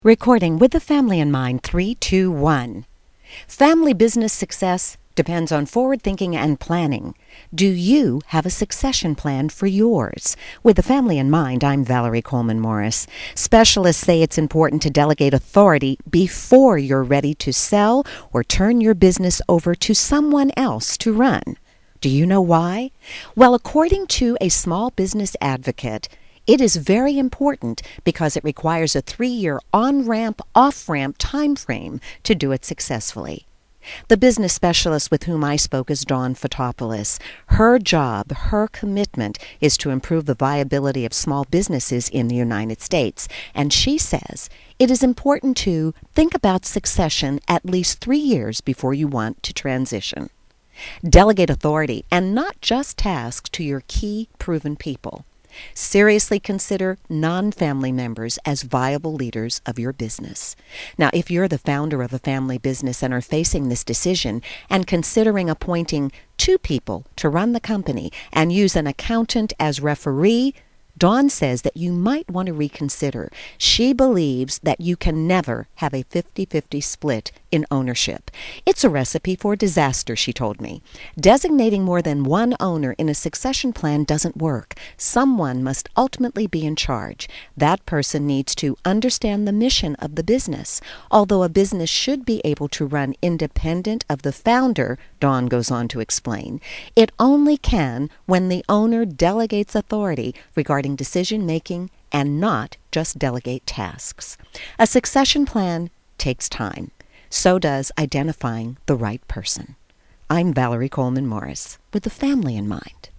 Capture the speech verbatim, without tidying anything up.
Recording with the family in mind, three, two, one. Family business success depends on forward thinking and planning. Do you have a succession plan for yours? With the family in mind, I'm Valerie Coleman Morris. Specialists say it's important to delegate authority before you're ready to sell or turn your business over to someone else to run. Do you know why? Well, according to a small business advocate, it is very important because it requires a three-year on-ramp, off-ramp time frame to do it successfully. The business specialist with whom I spoke is Dawn Fotopoulos. Her job, her commitment, is to improve the viability of small businesses in the United States. And she says it is important to think about succession at least three years before you want to transition. Delegate authority and not just tasks to your key proven people. Seriously consider non-family members as viable leaders of your business. Now, if you're the founder of a family business and are facing this decision and considering appointing two people to run the company and use an accountant as referee, Dawn says that you might want to reconsider. She believes that you can never have a fifty-fifty split in ownership. It's a recipe for disaster, she told me. Designating more than one owner in a succession plan doesn't work. Someone must ultimately be in charge. That person needs to understand the mission of the business. Although a business should be able to run independent of the founder, Dawn goes on to explain, it only can when the owner delegates authority regarding decision-making and not just delegate tasks. A succession plan takes time. So does identifying the right person. I'm Valerie Coleman Morris with the family in mind.